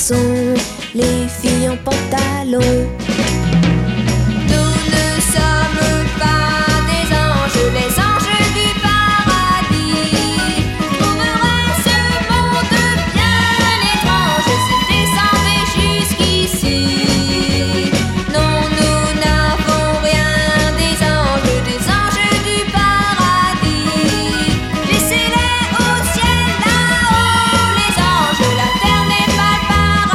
garçons, les filles en pantalon. Nous ne sommes pas des anges, les anges du paradis. Trouveraient ce monde bien étrange s'ils descendaient jusqu'ici. Non, nous n'avons rien des anges du paradis. Laissez-les au ciel là-haut, les anges, la terre n'est pas le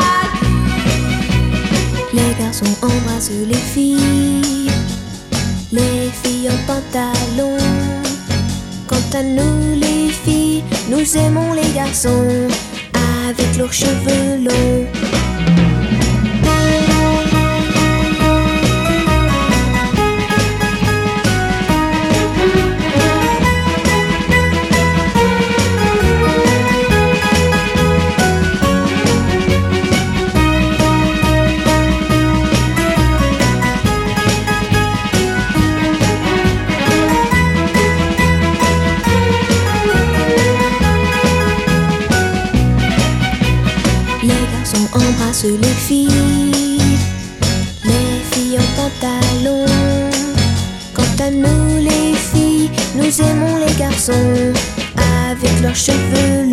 paradis. Les garçons embrassent les filles en pantalon. Quant à nous les filles, nous aimons les garçons avec leurs cheveux longs. Les garçons embrassent les filles en pantalon. Quant à nous les filles, nous aimons les garçons avec leurs cheveux